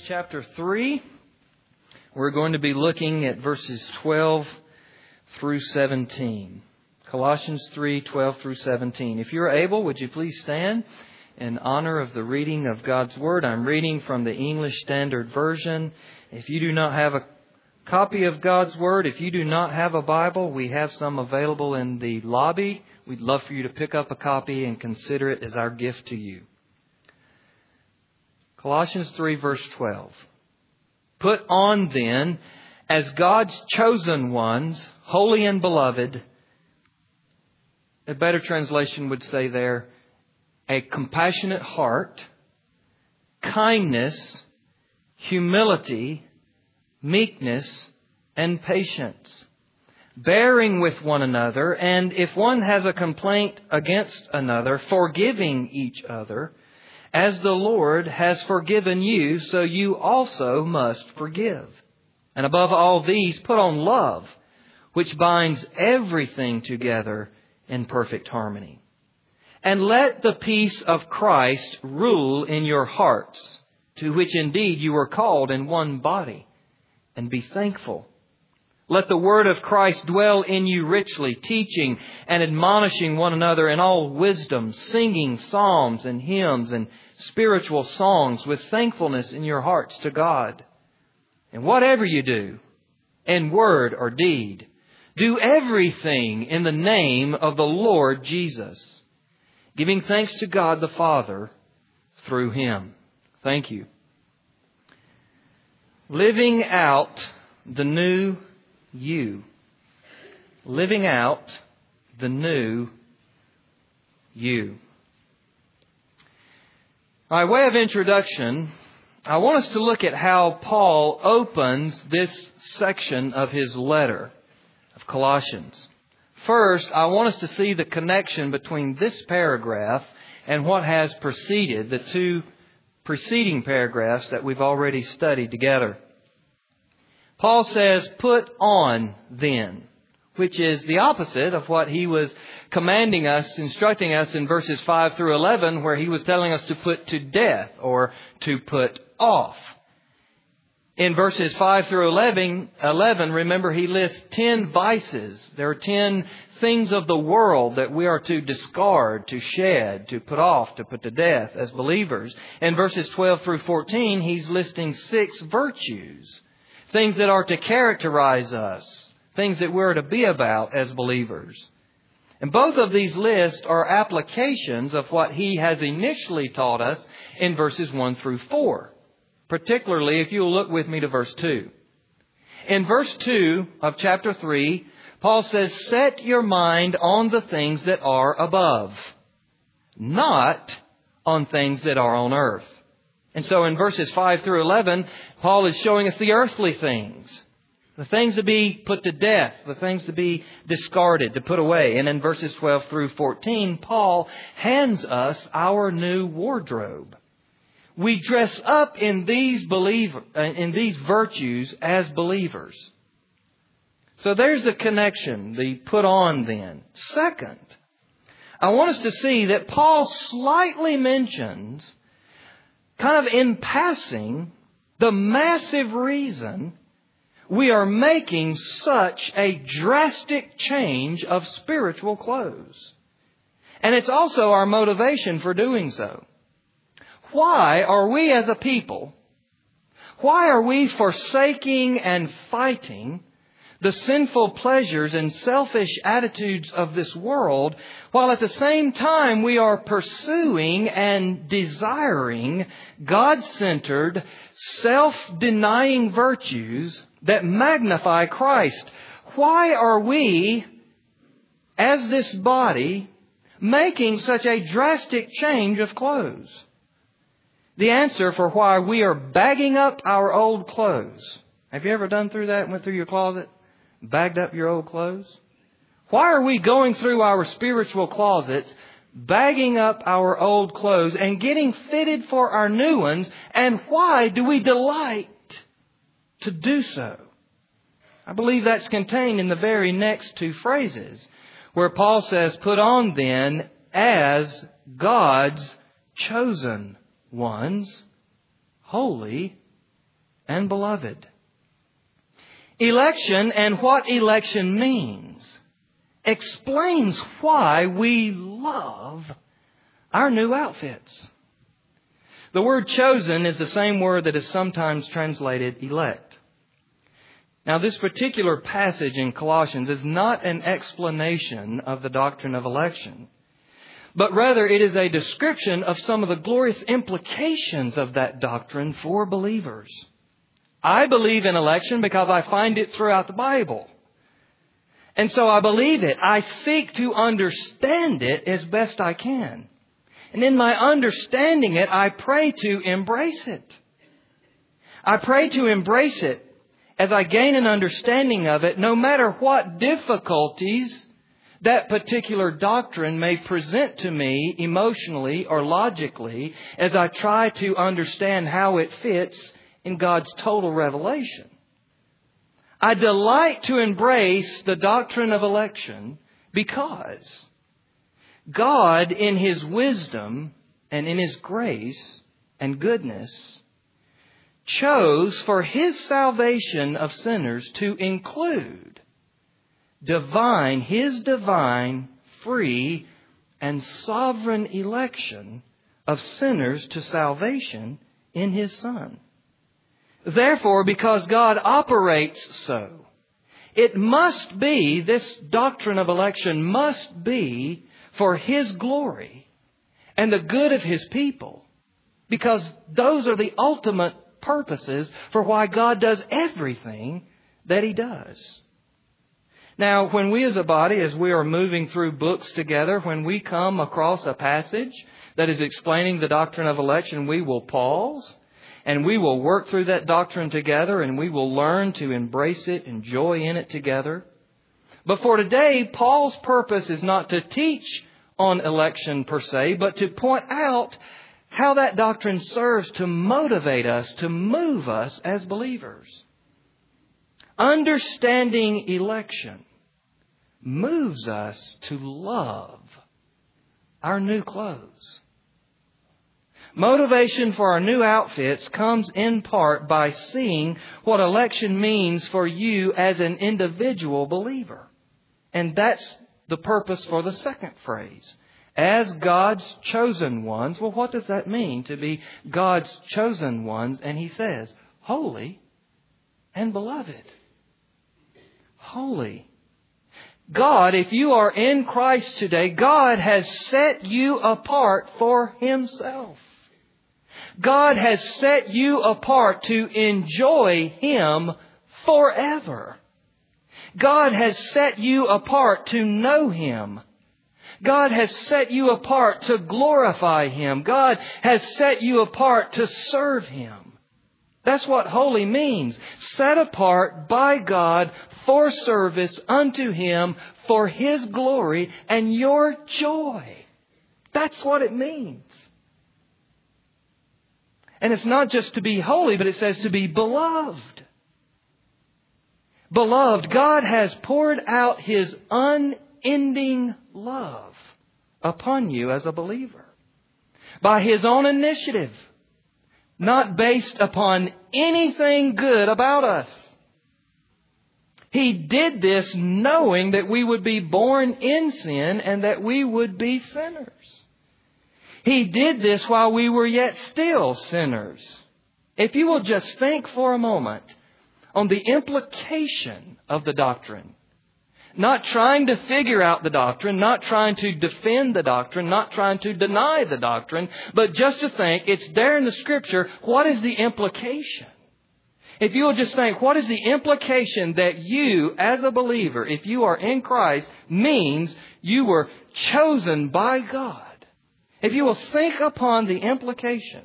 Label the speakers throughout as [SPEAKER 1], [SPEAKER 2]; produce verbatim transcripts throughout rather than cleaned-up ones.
[SPEAKER 1] chapter three. We're going to be looking at verses twelve through seventeen. Colossians three, twelve through seventeen. If you're able, would you please stand in honor of the reading of God's Word? I'm reading from the English Standard Version. If you do not have a copy of God's Word, if you do not have a Bible, we have some available in the lobby. We'd love for you to pick up a copy and consider it as our gift to you. Colossians three, verse twelve. Put on then, as God's chosen ones, holy and beloved. A better translation would say there, a compassionate heart, kindness, humility, meekness, and patience, bearing with one another, and if one has a complaint against another, forgiving each other. As the Lord has forgiven you, so you also must forgive. And above all these, put on love, which binds everything together in perfect harmony. And let the peace of Christ rule in your hearts, to which indeed you were called in one body, and be thankful. Let the word of Christ dwell in you richly, teaching and admonishing one another in all wisdom, singing psalms and hymns and spiritual songs with thankfulness in your hearts to God. And whatever you do, in word or deed, do everything in the name of the Lord Jesus, giving thanks to God the Father through Him. Thank you. Living out the new you. Living out the new you. By way of introduction, I want us to look at how Paul opens this section of his letter of Colossians. First, I want us to see the connection between this paragraph and what has preceded, the two preceding paragraphs that we've already studied together. Paul says, put on then, which is the opposite of what he was commanding us, instructing us in verses five through eleven, where he was telling us to put to death or to put off. In verses five through eleven, eleven, remember he lists ten vices. There are ten things of the world that we are to discard, to shed, to put off, to put to death as believers. In verses twelve through fourteen, he's listing six virtues. Things that are to characterize us. Things that we're to be about as believers. And both of these lists are applications of what he has initially taught us in verses one through four. Particularly if you'll look with me to verse two. In verse two of chapter three, Paul says, set your mind on the things that are above, not on things that are on earth. And so in verses five through eleven, Paul is showing us the earthly things. The things to be put to death. The things to be discarded, to put away. And in verses twelve through fourteen, Paul hands us our new wardrobe. We dress up in these believer, in these virtues as believers. So there's the connection, the put on then. Second, I want us to see that Paul slightly mentions, kind of in passing, the massive reason we are making such a drastic change of spiritual clothes. And it's also our motivation for doing so. Why are we as a people, why are we forsaking and fighting the sinful pleasures and selfish attitudes of this world, while at the same time we are pursuing and desiring God-centered, self-denying virtues that magnify Christ? Why are we, as this body, making such a drastic change of clothes? The answer for why we are bagging up our old clothes. Have you ever done through that? Went through your closet? Bagged up your old clothes? Why are we going through our spiritual closets, bagging up our old clothes and getting fitted for our new ones? And why do we delight to do so? I believe that's contained in the very next two phrases, where Paul says, put on then as God's chosen ones, holy and beloved. Election and what election means explains why we love our new outfits. The word chosen is the same word that is sometimes translated elect. Now, this particular passage in Colossians is not an explanation of the doctrine of election, but rather it is a description of some of the glorious implications of that doctrine for believers. I believe in election because I find it throughout the Bible. And so I believe it. I seek to understand it as best I can. And in my understanding it, I pray to embrace it. I pray to embrace it as I gain an understanding of it, no matter what difficulties that particular doctrine may present to me emotionally or logically, as I try to understand how it fits in God's total revelation. I delight to embrace the doctrine of election because God, in His wisdom and in His grace and goodness, chose for His salvation of sinners to include divine, His divine, free, and sovereign election of sinners to salvation in His Son. Therefore, because God operates so, it must be, this doctrine of election must be for His glory and the good of His people, because those are the ultimate purposes for why God does everything that He does. Now, when we as a body, as we are moving through books together, when we come across a passage that is explaining the doctrine of election, we will pause and we will work through that doctrine together, and we will learn to embrace it and joy in it together. But for today, Paul's purpose is not to teach on election per se, but to point out how that doctrine serves to motivate us, to move us as believers. Understanding election moves us to love our new clothes. Motivation for our new outfits comes in part by seeing what election means for you as an individual believer. And that's the purpose for the second phrase. As God's chosen ones. Well, what does that mean to be God's chosen ones? And he says, holy and beloved. Holy. God, if you are in Christ today, God has set you apart for Himself. God has set you apart to enjoy Him forever. God has set you apart to know Him. God has set you apart to glorify Him. God has set you apart to serve Him. That's what holy means. Set apart by God for service unto Him for His glory and your joy. That's what it means. And it's not just to be holy, but it says to be beloved. Beloved, God has poured out His unending love upon you as a believer by His own initiative, not based upon anything good about us. He did this knowing that we would be born in sin and that we would be sinners. He did this while we were yet still sinners. If you will just think for a moment on the implication of the doctrine, not trying to figure out the doctrine, not trying to defend the doctrine, not trying to deny the doctrine, but just to think, it's there in the Scripture, what is the implication? If you will just think, what is the implication that you, as a believer, if you are in Christ, means you were chosen by God? If you will think upon the implication,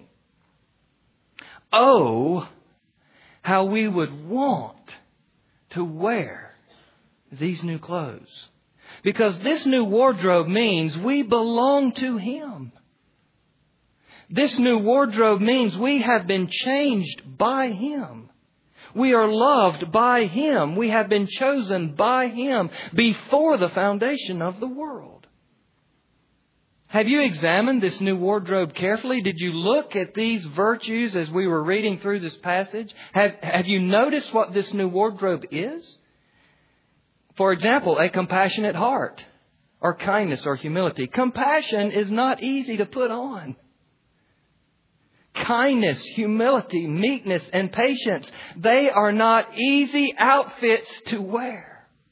[SPEAKER 1] oh, how we would want to wear these new clothes. Because this new wardrobe means we belong to Him. This new wardrobe means we have been changed by Him. We are loved by Him. We have been chosen by Him before the foundation of the world. Have you examined this new wardrobe carefully? Did you look at these virtues as we were reading through this passage? Have, have you noticed what this new wardrobe is? For example, a compassionate heart, or kindness or humility. Compassion is not easy to put on. Kindness, humility, meekness, and patience, they are not easy outfits to wear.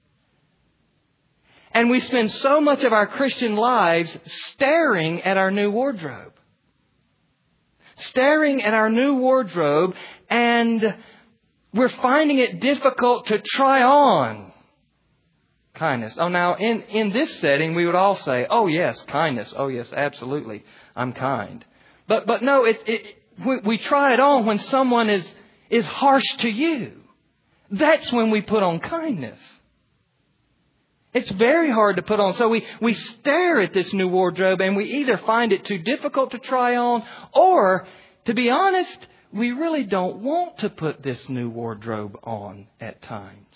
[SPEAKER 1] And we spend so much of our Christian lives staring at our new wardrobe. Staring at our new wardrobe, and we're finding it difficult to try on kindness. Oh, now, in, in this setting, we would all say, oh, yes, kindness. Oh, yes, absolutely, I'm kind. But but no, it, it, we, we try it on when someone is, is harsh to you. That's when we put on kindness. It's very hard to put on. So we, we stare at this new wardrobe and we either find it too difficult to try on, or, to be honest, we really don't want to put this new wardrobe on at times.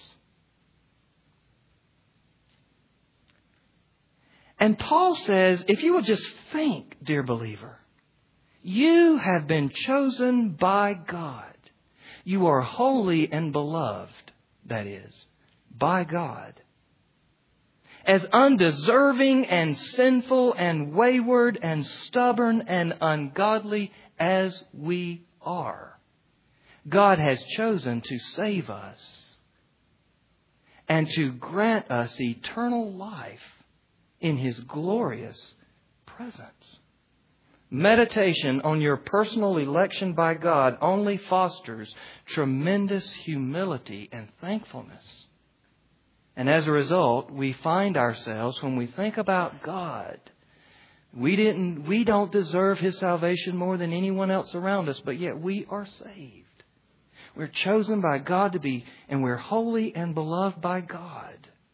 [SPEAKER 1] And Paul says, if you will just think, dear believer, you have been chosen by God. You are holy and beloved, that is, by God. As undeserving and sinful and wayward and stubborn and ungodly as we are, God has chosen to save us and to grant us eternal life in His glorious presence. Meditation on your personal election by God only fosters tremendous humility and thankfulness. And as a result, we find ourselves, when we think about God, we didn't, we don't deserve His salvation more than anyone else around us, but yet we are saved. We're chosen by God to be, and we're holy and beloved by God.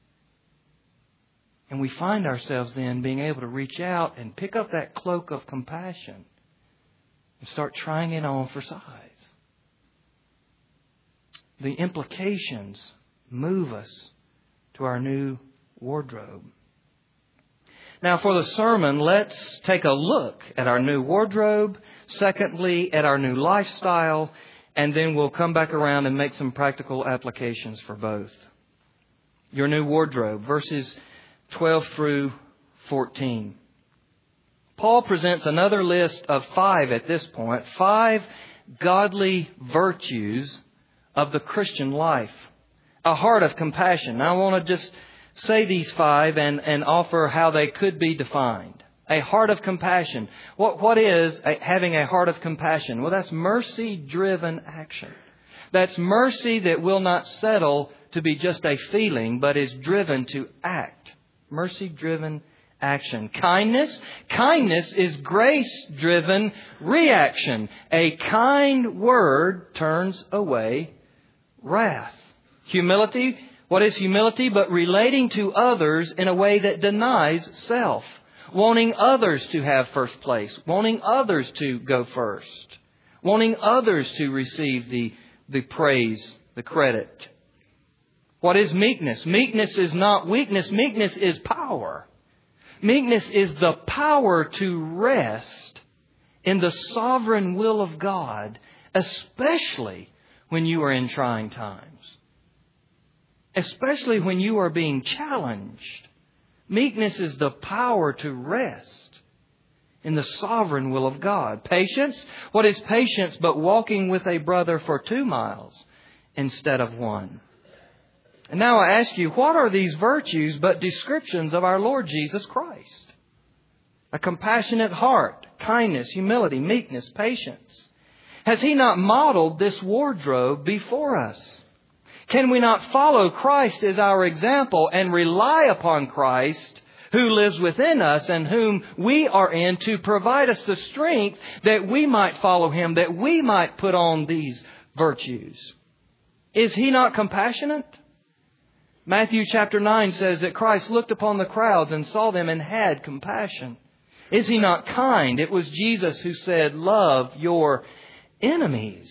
[SPEAKER 1] And we find ourselves then being able to reach out and pick up that cloak of compassion and start trying it on for size. The implications move us to our new wardrobe. Now, for the sermon, let's take a look at our new wardrobe. Secondly, at our new lifestyle. And then we'll come back around and make some practical applications for both. Your new wardrobe, verses twelve through fourteen. Paul presents another list of five at this point. Five godly virtues of the Christian life. A heart of compassion. Now I want to just say these five and, and offer how they could be defined. A heart of compassion. What, what is a, having a heart of compassion? Well, that's mercy-driven action. That's mercy that will not settle to be just a feeling, but is driven to act. Mercy-driven action. Kindness. Kindness is grace-driven reaction. A kind word turns away wrath. Humility. What is humility? But relating to others in a way that denies self. Wanting others to have first place. Wanting others to go first. Wanting others to receive the, the praise, the credit. What is meekness? Meekness is not weakness. Meekness is power. Meekness is the power to rest in the sovereign will of God, especially when you are in trying times. Especially when you are being challenged. Meekness is the power to rest in the sovereign will of God. Patience. What is patience but walking with a brother for two miles instead of one? And now I ask you, what are these virtues but descriptions of our Lord Jesus Christ? A compassionate heart, kindness, humility, meekness, patience. Has He not modeled this wardrobe before us? Can we not follow Christ as our example and rely upon Christ who lives within us and whom we are in to provide us the strength that we might follow Him, that we might put on these virtues? Is He not compassionate? Matthew chapter nine says that Christ looked upon the crowds and saw them and had compassion. Is He not kind? It was Jesus who said, love your enemies.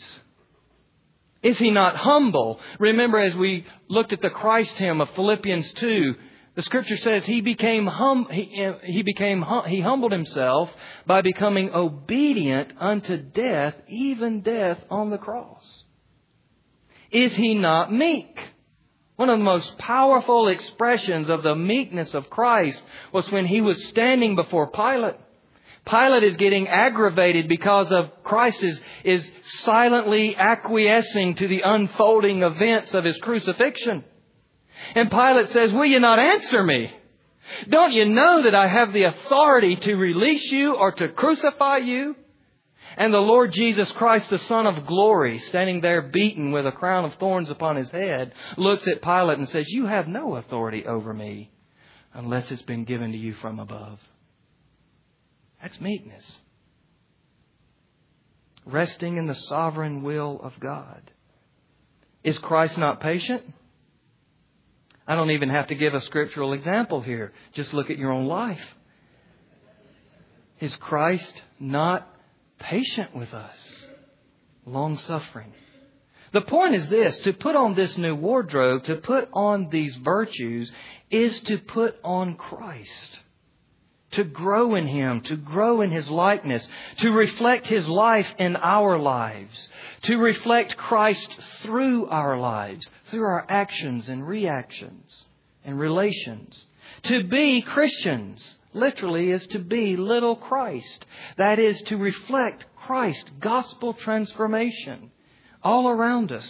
[SPEAKER 1] Is He not humble? Remember, as we looked at the Christ hymn of Philippians two, The Scripture says he became hum, he, he became hum, he humbled himself by becoming obedient unto death, even death on the cross. Is he not meek? One of the most powerful expressions of the meekness of Christ was when he was standing before Pilate. Pilate is getting aggravated because of Christ is, is silently acquiescing to the unfolding events of His crucifixion. And Pilate says, will you not answer me? Don't you know that I have the authority to release you or to crucify you? And the Lord Jesus Christ, the Son of glory, standing there beaten with a crown of thorns upon His head, looks at Pilate and says, you have no authority over me unless it's been given to you from above. That's meekness. Resting in the sovereign will of God. Is Christ not patient? I don't even have to give a scriptural example here. Just look at your own life. Is Christ not patient with us? Long-suffering. The point is this: to put on this new wardrobe, to put on these virtues, is to put on Christ. To grow in Him, to grow in His likeness, to reflect His life in our lives, to reflect Christ through our lives, through our actions and reactions and relations. To be Christians, literally, is to be little Christ. That is to reflect Christ, gospel transformation all around us.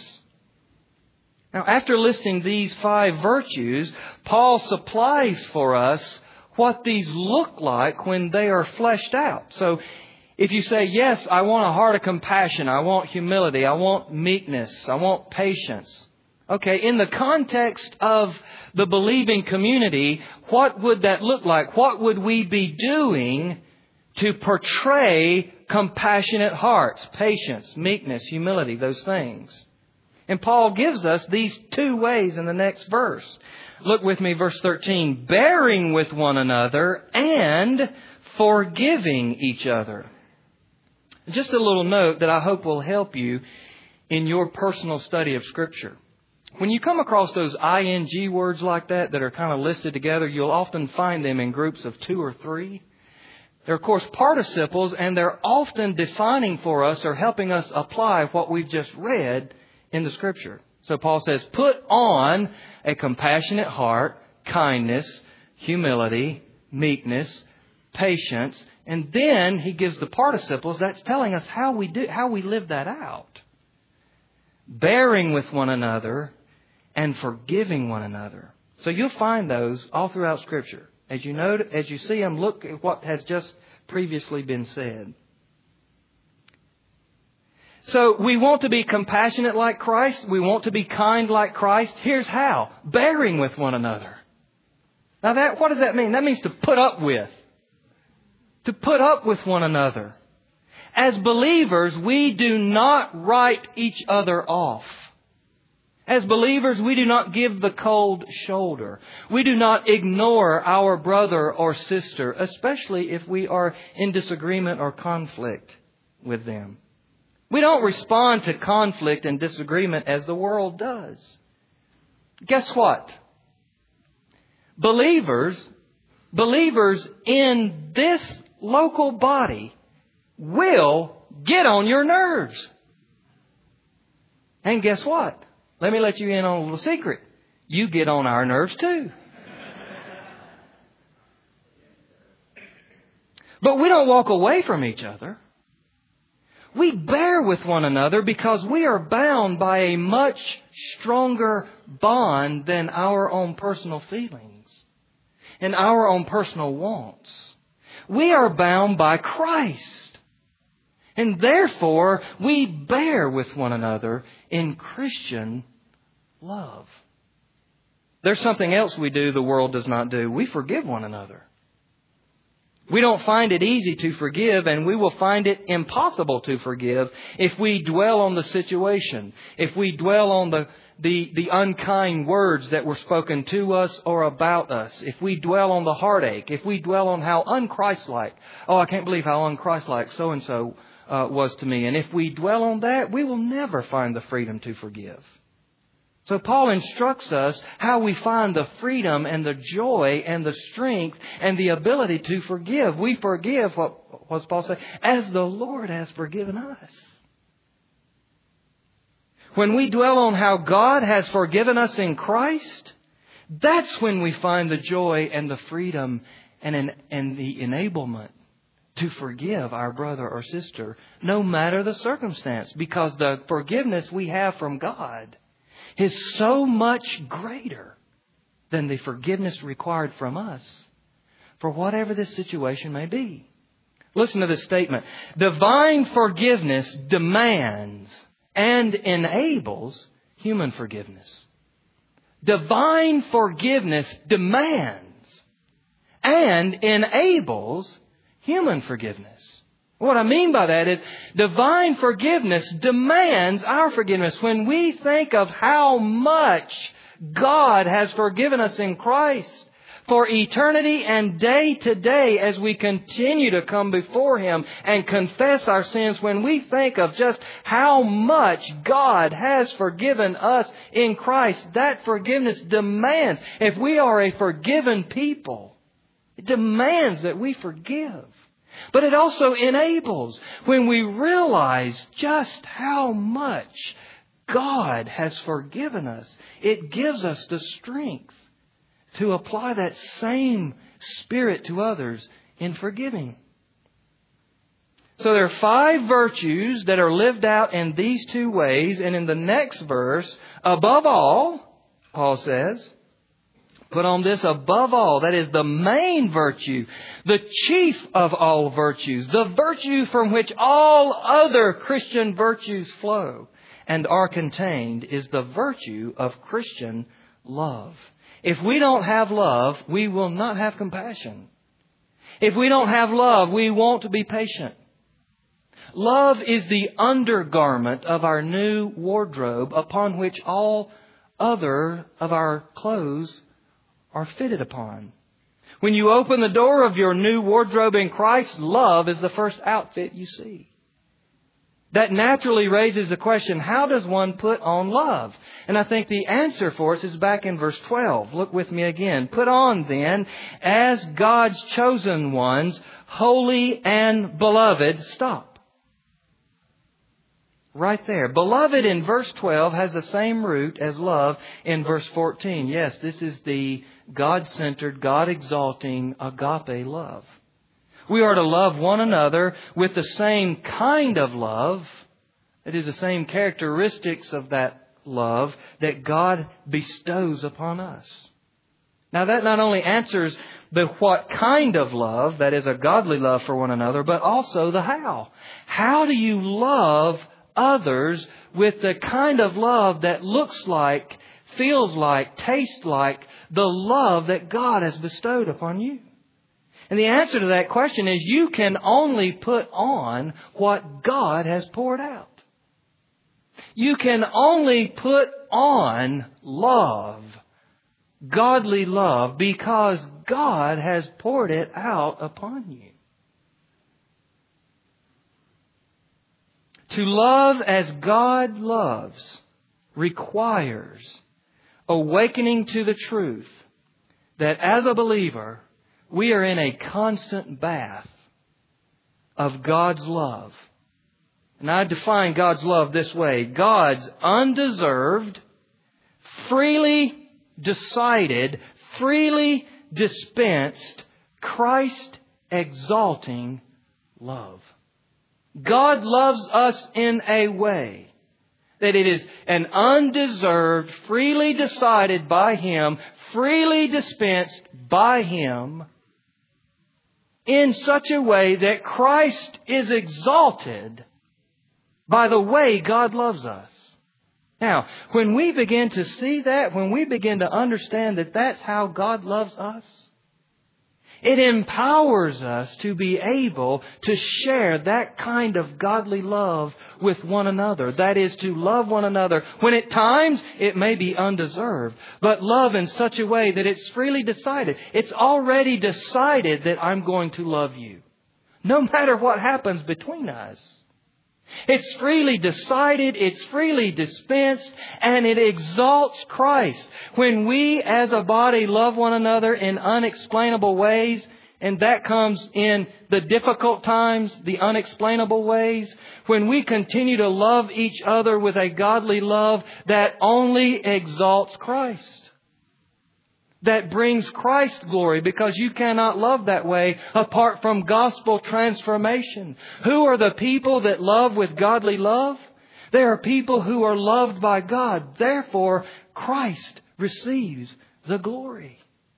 [SPEAKER 1] Now, after listing these five virtues, Paul supplies for us what these look like when they are fleshed out. So if you say, yes, I want a heart of compassion, I want humility, I want meekness, I want patience. Okay, in the context of the believing community, what would that look like? What would we be doing to portray compassionate hearts, patience, meekness, humility, those things? And Paul gives us these two ways in the next verse. Look with me, verse thirteen. Bearing with one another and forgiving each other. Just a little note that I hope will help you in your personal study of Scripture. When you come across those ing words like that that are kind of listed together, you'll often find them in groups of two or three. They're, of course, participles, and they're often defining for us or helping us apply what we've just read in the Scripture. So Paul says, put on a compassionate heart, kindness, humility, meekness, patience. And then he gives the participles. That's telling us how we do, how we live that out. Bearing with one another and forgiving one another. So you'll find those all throughout Scripture. As you know, as you see them, look at what has just previously been said. So we want to be compassionate like Christ. We want to be kind like Christ. Here's how. Bearing with one another. Now that, what does that mean? That means to put up with. To put up with one another. As believers, we do not write each other off. As believers, we do not give the cold shoulder. We do not ignore our brother or sister, especially if we are in disagreement or conflict with them. We don't respond to conflict and disagreement as the world does. Guess what? Believers, believers in this local body will get on your nerves. And guess what? Let me let you in on a little secret. You get on our nerves too. But we don't walk away from each other. We bear with one another because we are bound by a much stronger bond than our own personal feelings and our own personal wants. We are bound by Christ. And therefore, we bear with one another in Christian love. There's something else we do the world does not do. We forgive one another. We don't find it easy to forgive, and we will find it impossible to forgive if we dwell on the situation, if we dwell on the, the, the unkind words that were spoken to us or about us, if we dwell on the heartache, if we dwell on how unchristlike, oh, I can't believe how unchristlike so-and-so uh, was to me. And if we dwell on that, we will never find the freedom to forgive. So Paul instructs us how we find the freedom and the joy and the strength and the ability to forgive. We forgive, what, what does Paul say? As the Lord has forgiven us. When we dwell on how God has forgiven us in Christ, that's when we find the joy and the freedom and, and the enablement to forgive our brother or sister, no matter the circumstance, because the forgiveness we have from God is so much greater than the forgiveness required from us for whatever this situation may be. Listen to this statement. Divine forgiveness demands and enables human forgiveness. Divine forgiveness demands and enables human forgiveness. What I mean by that is divine forgiveness demands our forgiveness. When we think of how much God has forgiven us in Christ for eternity and day to day as we continue to come before Him and confess our sins, when we think of just how much God has forgiven us in Christ, that forgiveness demands, if we are a forgiven people, it demands that we forgive. But it also enables when we realize just how much God has forgiven us. It gives us the strength to apply that same spirit to others in forgiving. So there are five virtues that are lived out in these two ways. And in the next verse, above all, Paul says, put on this above all, that is the main virtue, the chief of all virtues, the virtue from which all other Christian virtues flow and are contained, is the virtue of Christian love. If we don't have love, we will not have compassion. If we don't have love, we won't be patient. Love is the undergarment of our new wardrobe upon which all other of our clothes are fitted upon. When you open the door of your new wardrobe in Christ, love is the first outfit you see. That naturally raises the question, how does one put on love? And I think the answer for us is back in verse twelve. Look with me again. Put on then, as God's chosen ones, holy and beloved. Stop. Right there. Beloved in verse twelve has the same root as love in verse fourteen. Yes, this is the God-centered, God-exalting agape love. We are to love one another with the same kind of love. It is the same characteristics of that love that God bestows upon us. Now that not only answers the what kind of love, that is a godly love for one another, but also the how. How do you love others with the kind of love that looks like, feels like, tastes like the love that God has bestowed upon you? And the answer to that question is you can only put on what God has poured out. You can only put on love, godly love, because God has poured it out upon you. To love as God loves requires awakening to the truth that as a believer, we are in a constant bath of God's love. And I define God's love this way: God's undeserved, freely decided, freely dispensed, Christ-exalting love. God loves us in a way that it is an undeserved, freely decided by Him, freely dispensed by Him, in such a way that Christ is exalted by the way God loves us. Now, when we begin to see that, when we begin to understand that that's how God loves us, it empowers us to be able to share that kind of godly love with one another. That is, to love one another when at times it may be undeserved, but love in such a way that it's freely decided. It's already decided that I'm going to love you, no matter what happens between us. It's freely decided, it's freely dispensed, and it exalts Christ. When we as a body love one another in unexplainable ways, and that comes in the difficult times, the unexplainable ways, when we continue to love each other with a godly love that only exalts Christ. That brings Christ glory, because you cannot love that way apart from gospel transformation. Who are the people that love with godly love? They are people who are loved by God. Therefore, Christ receives the glory.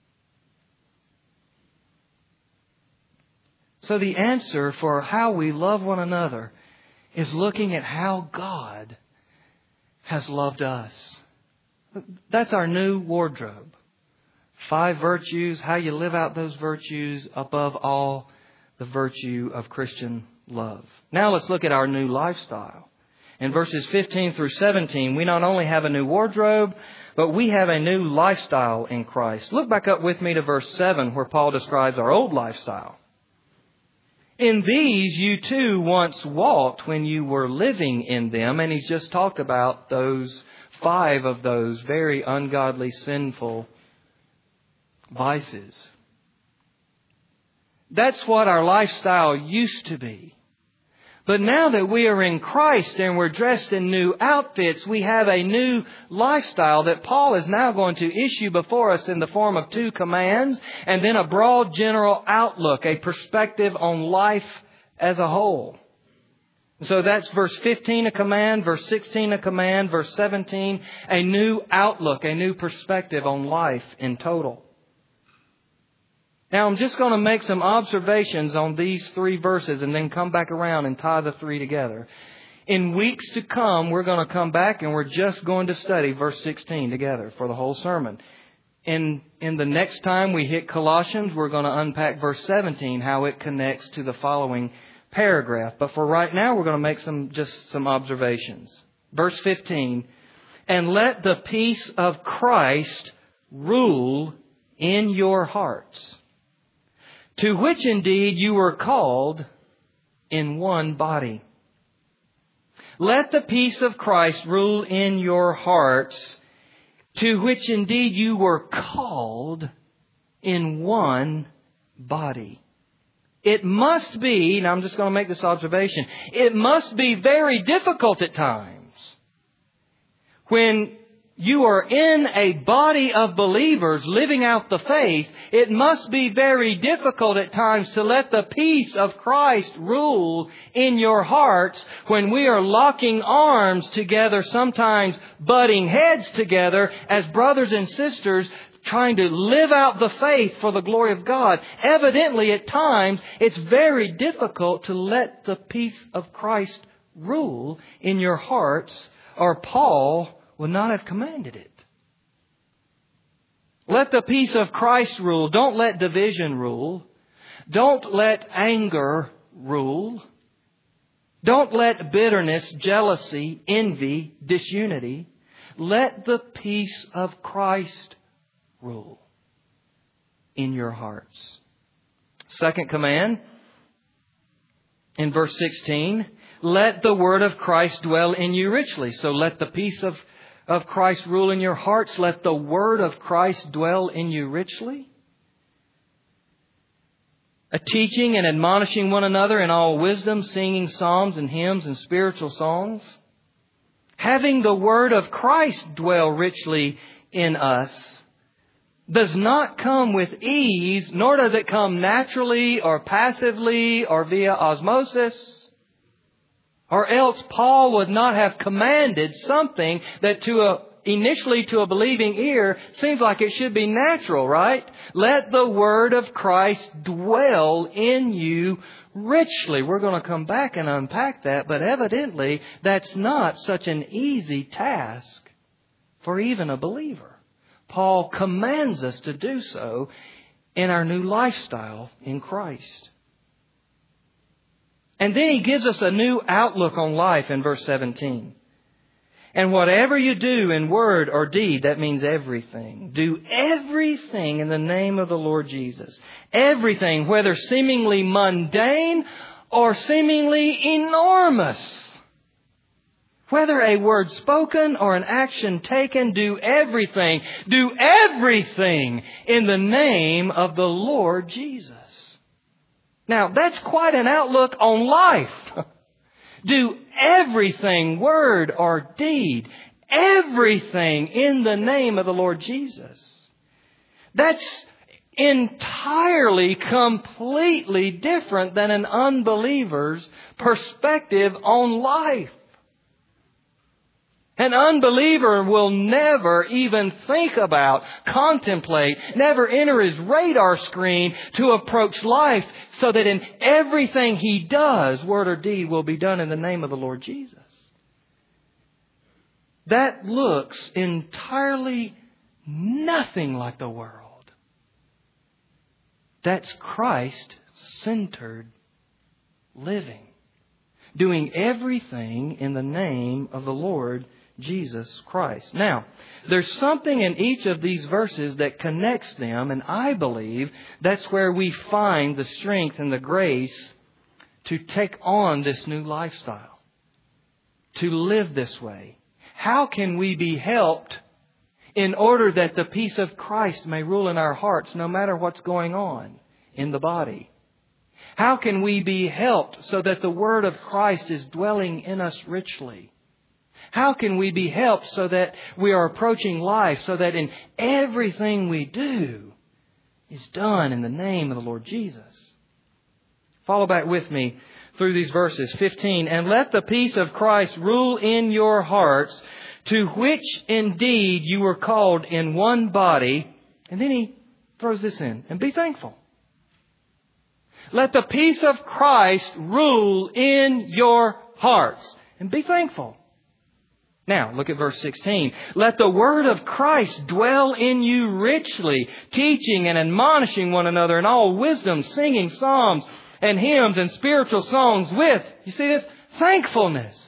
[SPEAKER 1] So the answer for how we love one another is looking at how God has loved us. That's our new wardrobe. Five virtues, how you live out those virtues, above all, the virtue of Christian love. Now let's look at our new lifestyle. In verses fifteen through seventeen, we not only have a new wardrobe, but we have a new lifestyle in Christ. Look back up with me to verse seven, where Paul describes our old lifestyle. In these you too once walked when you were living in them. And he's just talked about those five of those very ungodly, sinful vices. That's what our lifestyle used to be. But now that we are in Christ and we're dressed in new outfits, we have a new lifestyle that Paul is now going to issue before us in the form of two commands and then a broad general outlook, a perspective on life as a whole. So that's verse fifteen, a command, verse sixteen, a command, verse seventeen, a new outlook, a new perspective on life in total. Now, I'm just going to make some observations on these three verses and then come back around and tie the three together. In weeks to come, we're going to come back and we're just going to study verse sixteen together for the whole sermon. In, in the next time we hit Colossians, we're going to unpack verse seventeen, how it connects to the following paragraph. But for right now, we're going to make some just some observations. Verse fifteen, and let the peace of Christ rule in your hearts, to which indeed you were called in one body. Let the peace of Christ rule in your hearts, to which indeed you were called in one body. It must be, and I'm just going to make this observation, it must be very difficult at times when you are in a body of believers living out the faith. It must be very difficult at times to let the peace of Christ rule in your hearts when we are locking arms together, sometimes butting heads together as brothers and sisters, trying to live out the faith for the glory of God. Evidently, at times, it's very difficult to let the peace of Christ rule in your hearts, or Paul would not have commanded it. Let the peace of Christ rule. Don't let division rule. Don't let anger rule. Don't let bitterness, jealousy, envy, disunity. Let the peace of Christ rule in your hearts. Second command, in verse sixteen, let the word of Christ dwell in you richly. So let the peace of of Christ rule in your hearts. Let the word of Christ dwell in you richly. A teaching and admonishing one another in all wisdom, singing psalms and hymns and spiritual songs. Having the word of Christ dwell richly in us does not come with ease, nor does it come naturally or passively or via osmosis. Or else Paul would not have commanded something that to a, initially to a believing ear seems like it should be natural, right? Let the word of Christ dwell in you richly. We're going to come back and unpack that, but evidently that's not such an easy task for even a believer. Paul commands us to do so in our new lifestyle in Christ. And then he gives us a new outlook on life in verse seventeen. And whatever you do in word or deed, that means everything. Do everything in the name of the Lord Jesus. Everything, whether seemingly mundane or seemingly enormous. Whether a word spoken or an action taken, do everything, do everything in the name of the Lord Jesus. Now, that's quite an outlook on life. Do everything, word or deed, everything in the name of the Lord Jesus. That's entirely, completely different than an unbeliever's perspective on life. An unbeliever will never even think about, contemplate, never enter his radar screen to approach life so that in everything he does, word or deed, will be done in the name of the Lord Jesus. That looks entirely nothing like the world. That's Christ-centered living. Doing everything in the name of the Lord Jesus Christ. Now, there's something in each of these verses that connects them, and I believe that's where we find the strength and the grace to take on this new lifestyle, to live this way. How can we be helped in order that the peace of Christ may rule in our hearts no matter what's going on in the body? How can we be helped so that the Word of Christ is dwelling in us richly? How can we be helped so that we are approaching life, so that in everything we do is done in the name of the Lord Jesus? Follow back with me through these verses. fifteen, and let the peace of Christ rule in your hearts, to which indeed you were called in one body. And then he throws this in, and be thankful. Let the peace of Christ rule in your hearts, and be thankful. Now, look at verse sixteen. Let the word of Christ dwell in you richly, teaching and admonishing one another in all wisdom, singing psalms and hymns and spiritual songs with, you see this, thankfulness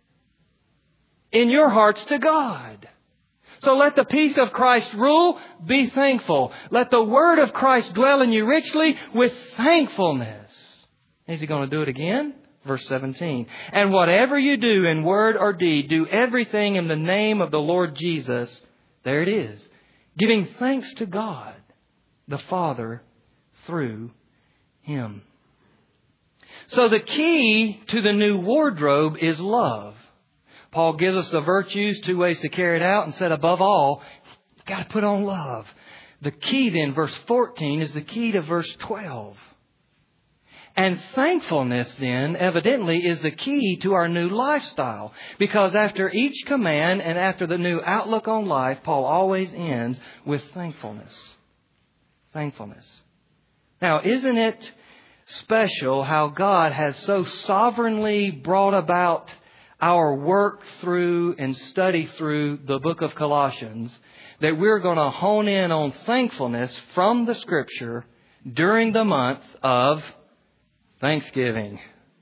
[SPEAKER 1] in your hearts to God. So let the peace of Christ rule, be thankful. Let the word of Christ dwell in you richly with thankfulness. Is he going to do it again? Verse seventeen. And whatever you do in word or deed, do everything in the name of the Lord Jesus. There it is. Giving thanks to God, the Father, through Him. So the key to the new wardrobe is love. Paul gives us the virtues, two ways to carry it out, and said above all, you've got to put on love. The key then, verse fourteen, is the key to verse twelve. And thankfulness then, evidently, is the key to our new lifestyle. Because after each command and after the new outlook on life, Paul always ends with thankfulness. Thankfulness. Now, isn't it special how God has so sovereignly brought about our work through and study through the book of Colossians, that we're going to hone in on thankfulness from the Scripture during the month of Thanksgiving.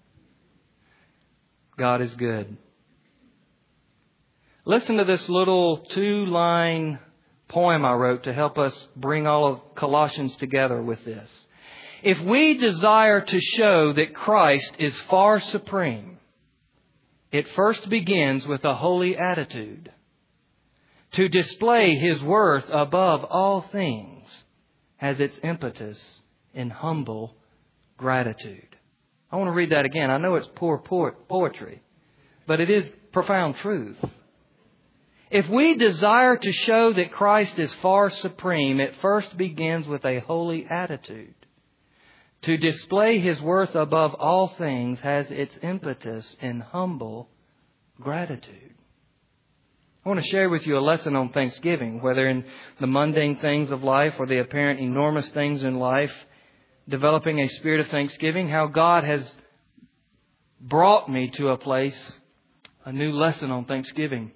[SPEAKER 1] God is good. Listen to this little two-line poem I wrote to help us bring all of Colossians together with this. If we desire to show that Christ is far supreme, it first begins with a holy attitude. To display His worth above all things has its impetus in humble gratitude. I want to read that again. I know it's poor poetry, but it is profound truth. If we desire to show that Christ is far supreme, it first begins with a holy attitude. To display His worth above all things has its impetus in humble gratitude. I want to share with you a lesson on Thanksgiving, whether in the mundane things of life or the apparent enormous things in life, developing a spirit of thanksgiving, how God has brought me to a place, a new lesson on Thanksgiving.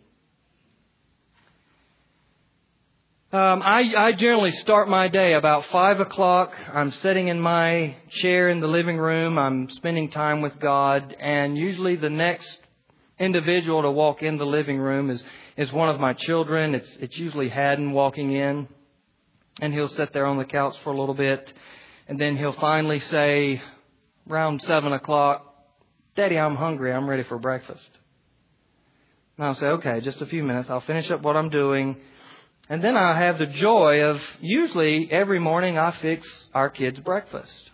[SPEAKER 1] Um, I, I generally start my day about five o'clock. I'm sitting in my chair in the living room. I'm spending time with God. And usually the next individual to walk in the living room is, is one of my children. It's, it's usually Haddon walking in. And he'll sit there on the couch for a little bit. And then he'll finally say, around seven o'clock, Daddy, I'm hungry. I'm ready for breakfast. And I'll say, okay, just a few minutes. I'll finish up what I'm doing. And then I have the joy of, usually every morning I fix our kids' breakfast.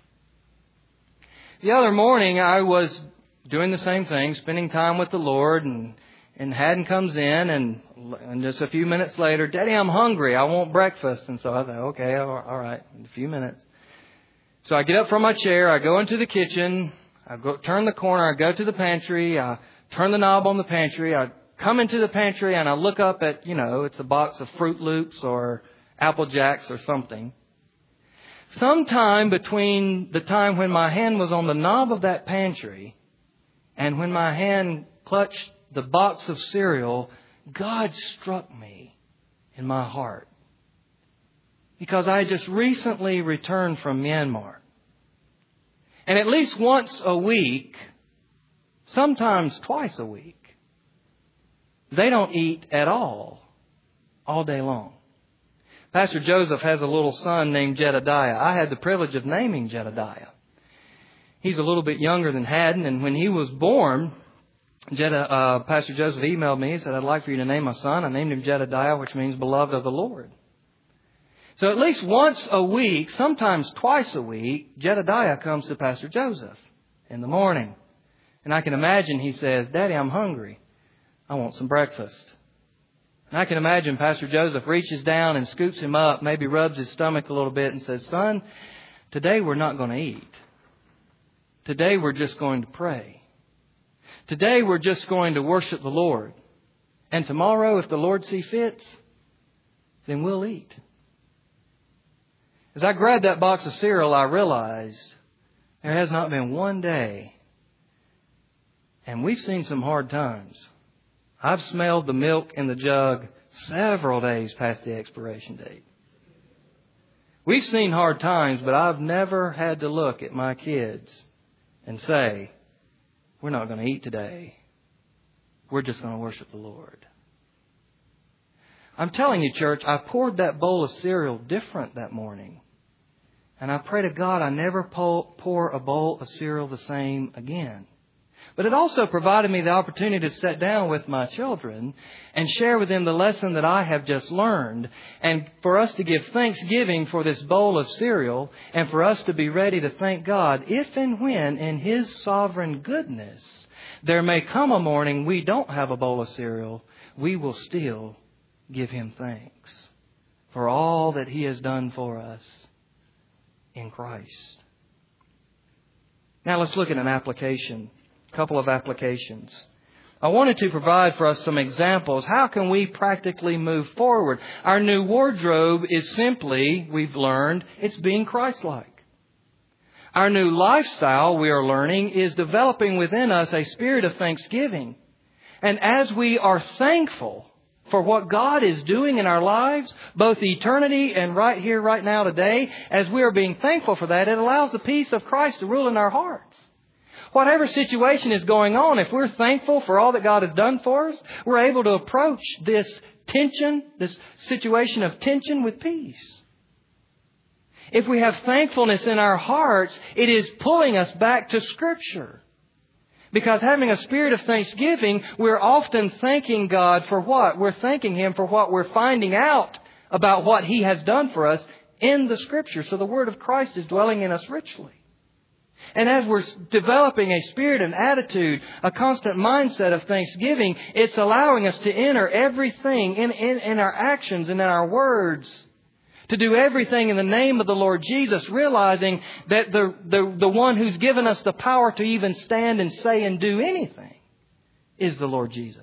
[SPEAKER 1] The other morning I was doing the same thing, spending time with the Lord, and and Haddon comes in, and, and just a few minutes later, Daddy, I'm hungry. I want breakfast. And so I thought, okay, all right, in a few minutes. So I get up from my chair. I go into the kitchen. I go turn the corner. I go to the pantry. I turn the knob on the pantry. I come into the pantry, and I look up at, you know, it's a box of Fruit Loops or Apple Jacks or something. Sometime between the time when my hand was on the knob of that pantry and when my hand clutched the box of cereal, God struck me in my heart. Because I just recently returned from Myanmar. And at least once a week, sometimes twice a week, they don't eat at all, all day long. Pastor Joseph has a little son named Jedediah. I had the privilege of naming Jedediah. He's a little bit younger than Haddon, and when he was born, Jedi, uh, Pastor Joseph emailed me. He said, I'd like for you to name my son. I named him Jedediah, which means beloved of the Lord. So at least once a week, sometimes twice a week, Jedediah comes to Pastor Joseph in the morning. And I can imagine he says, Daddy, I'm hungry. I want some breakfast. And I can imagine Pastor Joseph reaches down and scoops him up, maybe rubs his stomach a little bit and says, Son, today we're not going to eat. Today we're just going to pray. Today we're just going to worship the Lord. And tomorrow, if the Lord see fit, then we'll eat. As I grabbed that box of cereal, I realized there has not been one day, and we've seen some hard times. I've smelled the milk in the jug several days past the expiration date. We've seen hard times, but I've never had to look at my kids and say, we're not going to eat today. We're just going to worship the Lord. I'm telling you, church, I poured that bowl of cereal different that morning. And I pray to God I never pour a bowl of cereal the same again. But it also provided me the opportunity to sit down with my children and share with them the lesson that I have just learned. And for us to give thanksgiving for this bowl of cereal, and for us to be ready to thank God if and when in His sovereign goodness there may come a morning we don't have a bowl of cereal, we will still give Him thanks for all that He has done for us in Christ. Now let's look at an application. Couple of applications. I wanted to provide for us some examples. How can we practically move forward? Our new wardrobe is simply, we've learned, it's being Christ-like. Our new lifestyle, we are learning, is developing within us a spirit of thanksgiving. And as we are thankful for what God is doing in our lives, both eternity and right here, right now, today, as we are being thankful for that, it allows the peace of Christ to rule in our hearts. Whatever situation is going on, if we're thankful for all that God has done for us, we're able to approach this tension, this situation of tension with peace. If we have thankfulness in our hearts, it is pulling us back to Scripture. Because having a spirit of thanksgiving, we're often thanking God for what? We're thanking Him for what we're finding out about what He has done for us in the Scripture. So the Word of Christ is dwelling in us richly. And as we're developing a spirit and attitude, a constant mindset of thanksgiving, it's allowing us to enter everything in, in, in our actions and in our words, to do everything in the name of the Lord Jesus, realizing that the, the, the one who's given us the power to even stand and say and do anything is the Lord Jesus.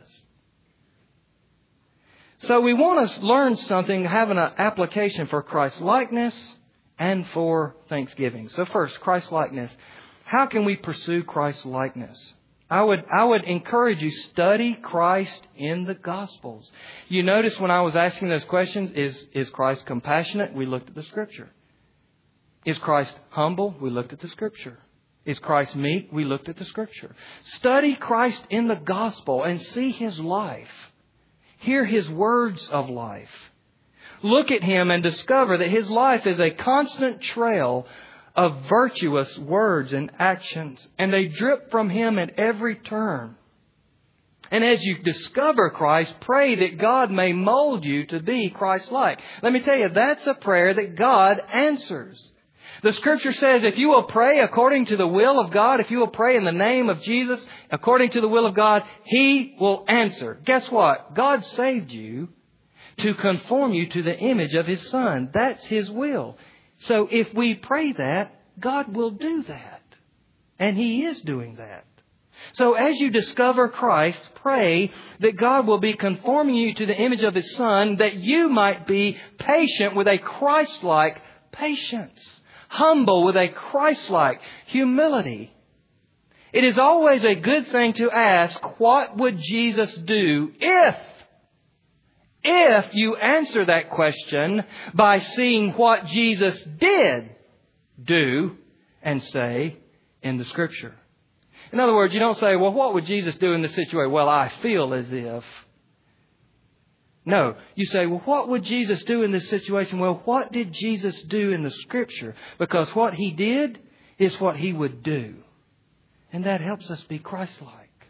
[SPEAKER 1] So we want to learn something, having an application for Christ-likeness and for thanksgiving. So first, Christ-likeness. How can we pursue Christ-likeness? I would, I would encourage you, study Christ in the Gospels. You notice when I was asking those questions, is, is Christ compassionate? We looked at the Scripture. Is Christ humble? We looked at the Scripture. Is Christ meek? We looked at the Scripture. Study Christ in the Gospel and see His life. Hear His words of life. Look at Him and discover that His life is a constant trail of virtuous words and actions, and they drip from Him at every turn. And as you discover Christ, pray that God may mold you to be Christ-like. Let me tell you, that's a prayer that God answers. The Scripture says if you will pray according to the will of God, if you will pray in the name of Jesus, according to the will of God, He will answer. Guess what? God saved you to conform you to the image of His Son. That's His will. So if we pray that, God will do that. And He is doing that. So as you discover Christ, pray that God will be conforming you to the image of His Son, that you might be patient with a Christ-like patience, humble with a Christ-like humility. It is always a good thing to ask, what would Jesus do if? If you answer that question by seeing what Jesus did do and say in the Scripture. In other words, you don't say, well, what would Jesus do in this situation? Well, I feel as if. No, you say, well, what would Jesus do in this situation? Well, what did Jesus do in the Scripture? Because what He did is what He would do. And that helps us be Christ-like.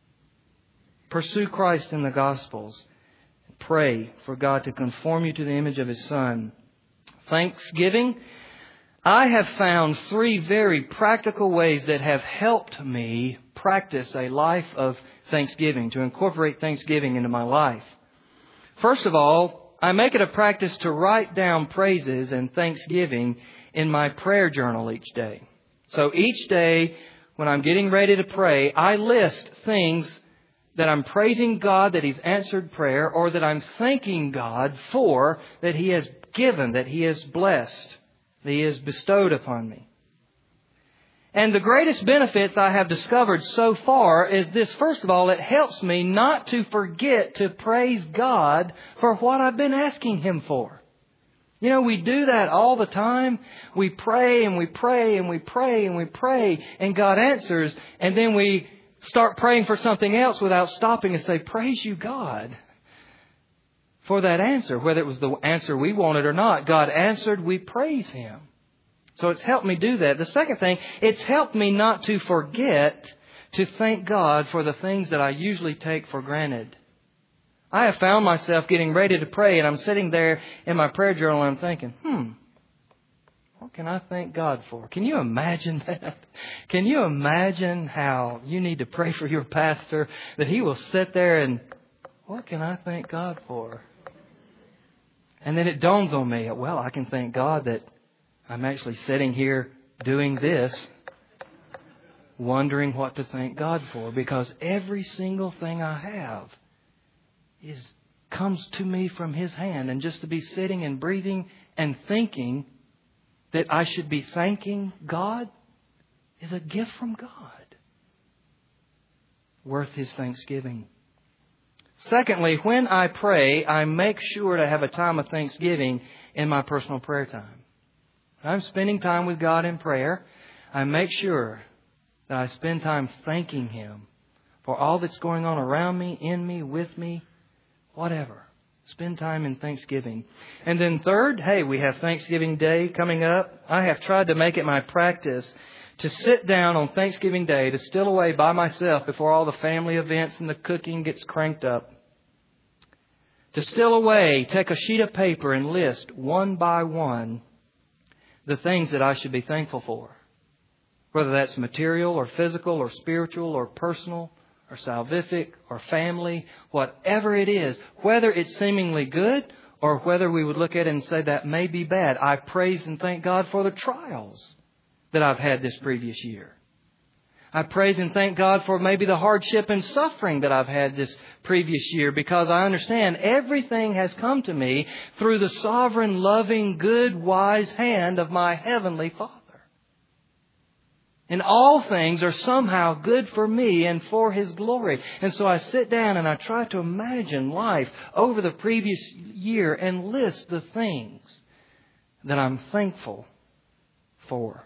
[SPEAKER 1] Pursue Christ in the Gospels. Pray for God to conform you to the image of His Son. Thanksgiving. I have found three very practical ways that have helped me practice a life of thanksgiving, to incorporate thanksgiving into my life. First of all, I make it a practice to write down praises and thanksgiving in my prayer journal each day. So each day when I'm getting ready to pray, I list things that I'm praising God that He's answered prayer, or that I'm thanking God for that He has given, that He has blessed, that He has bestowed upon me. And the greatest benefits I have discovered so far is this. First of all, it helps me not to forget to praise God for what I've been asking Him for. You know, we do that all the time. We pray and we pray and we pray and we pray and God answers. And then we start praying for something else without stopping and say, praise you, God, for that answer. Whether it was the answer we wanted or not, God answered, we praise Him. So it's helped me do that. The second thing, it's helped me not to forget to thank God for the things that I usually take for granted. I have found myself getting ready to pray, and I'm sitting there in my prayer journal and I'm thinking, hmm, what can I thank God for? Can you imagine that? Can you imagine how you need to pray for your pastor, that he will sit there and, what can I thank God for? And then it dawns on me, well, I can thank God that I'm actually sitting here doing this, wondering what to thank God for, because every single thing I have is comes to me from His hand. And just to be sitting and breathing and thinking that I should be thanking God is a gift from God, worth His thanksgiving. Secondly, when I pray, I make sure to have a time of thanksgiving in my personal prayer time. I'm spending time with God in prayer. I make sure that I spend time thanking Him for all that's going on around me, in me, with me, whatever. Spend time in thanksgiving. And then third, hey, we have Thanksgiving Day coming up. I have tried to make it my practice to sit down on Thanksgiving Day, to still away by myself before all the family events and the cooking gets cranked up. To still away, take a sheet of paper and list one by one the things that I should be thankful for. Whether that's material or physical or spiritual or personal or salvific or family, whatever it is, whether it's seemingly good or whether we would look at it and say that may be bad. I praise and thank God for the trials that I've had this previous year. I praise and thank God for maybe the hardship and suffering that I've had this previous year, because I understand everything has come to me through the sovereign, loving, good, wise hand of my Heavenly Father. And all things are somehow good for me and for His glory. And so I sit down and I try to imagine life over the previous year and list the things that I'm thankful for.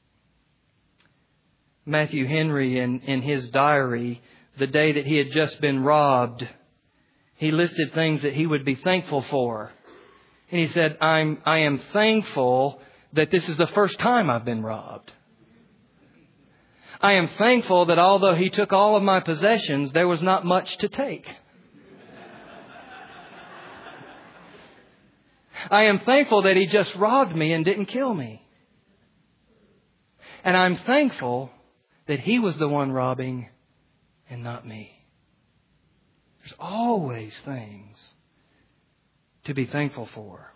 [SPEAKER 1] Matthew Henry, in, in his diary, the day that he had just been robbed, he listed things that he would be thankful for. And he said, I'm, I am thankful that this is the first time I've been robbed. I am thankful that although He took all of my possessions, there was not much to take. I am thankful that He just robbed me and didn't kill me. And I'm thankful that He was the one robbing and not me. There's always things to be thankful for.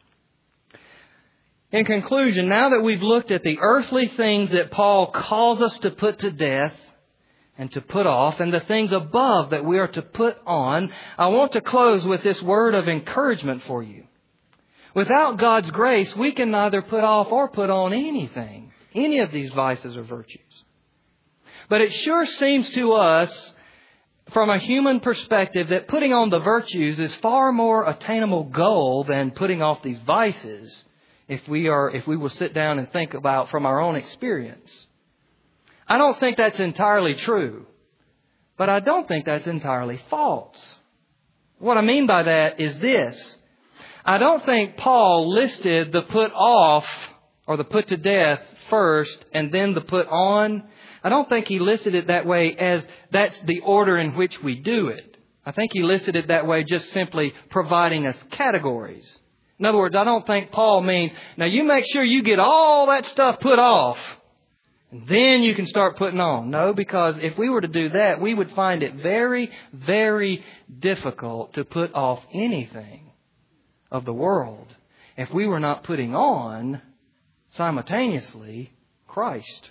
[SPEAKER 1] In conclusion, now that we've looked at the earthly things that Paul calls us to put to death and to put off, and the things above that we are to put on, I want to close with this word of encouragement for you. Without God's grace, we can neither put off or put on anything, any of these vices or virtues. But it sure seems to us, from a human perspective, that putting on the virtues is far more attainable goal than putting off these vices, if we are, if we will sit down and think about from our own experience. I don't think that's entirely true, but I don't think that's entirely false. What I mean by that is this. I don't think Paul listed the put off or the put to death first and then the put on. I don't think he listed it that way as that's the order in which we do it. I think he listed it that way just simply providing us categories. In other words, I don't think Paul means, now you make sure you get all that stuff put off, and then you can start putting on. No, because if we were to do that, we would find it very, very difficult to put off anything of the world if we were not putting on simultaneously Christ.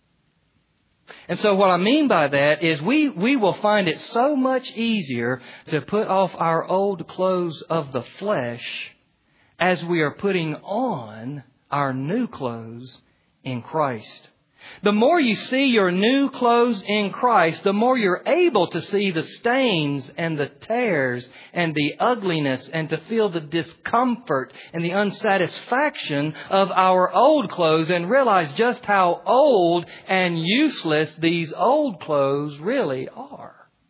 [SPEAKER 1] And so what I mean by that is we, we will find it so much easier to put off our old clothes of the flesh as we are putting on our new clothes in Christ. The more you see your new clothes in Christ, the more you're able to see the stains and the tears and the ugliness and to feel the discomfort and the unsatisfaction of our old clothes and realize just how old and useless these old clothes really are.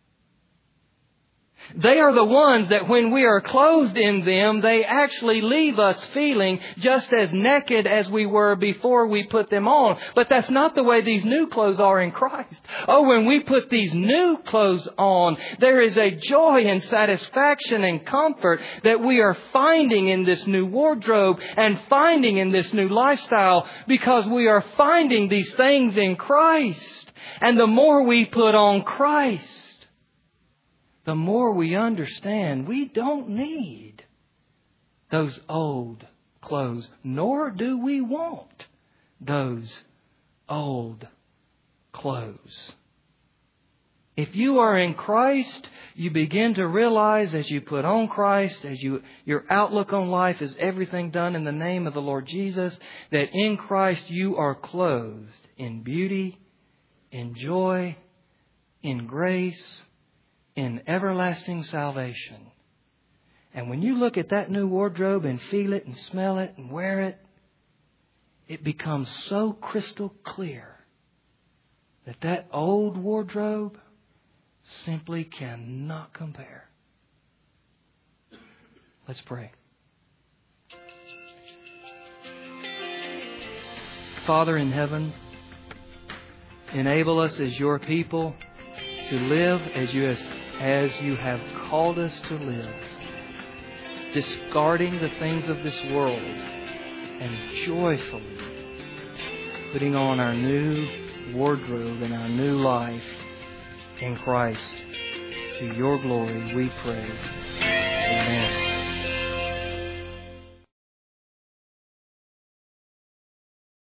[SPEAKER 1] They are the ones that when we are clothed in them, they actually leave us feeling just as naked as we were before we put them on. But that's not the way these new clothes are in Christ. Oh, when we put these new clothes on, there is a joy and satisfaction and comfort that we are finding in this new wardrobe and finding in this new lifestyle because we are finding these things in Christ. And the more we put on Christ, the more we understand we don't need those old clothes, nor do we want those old clothes. If you are in Christ, you begin to realize as you put on Christ, as you your outlook on life is everything done in the name of the Lord Jesus, that in Christ you are clothed in beauty, in joy, in grace, in everlasting salvation. And when you look at that new wardrobe and feel it and smell it and wear it, it becomes so crystal clear that that old wardrobe simply cannot compare. Let's pray. Father in heaven, enable us as your people to live as you, as, as you have called us to live, discarding the things of this world and joyfully putting on our new wardrobe and our new life in Christ. To your glory we pray. Amen.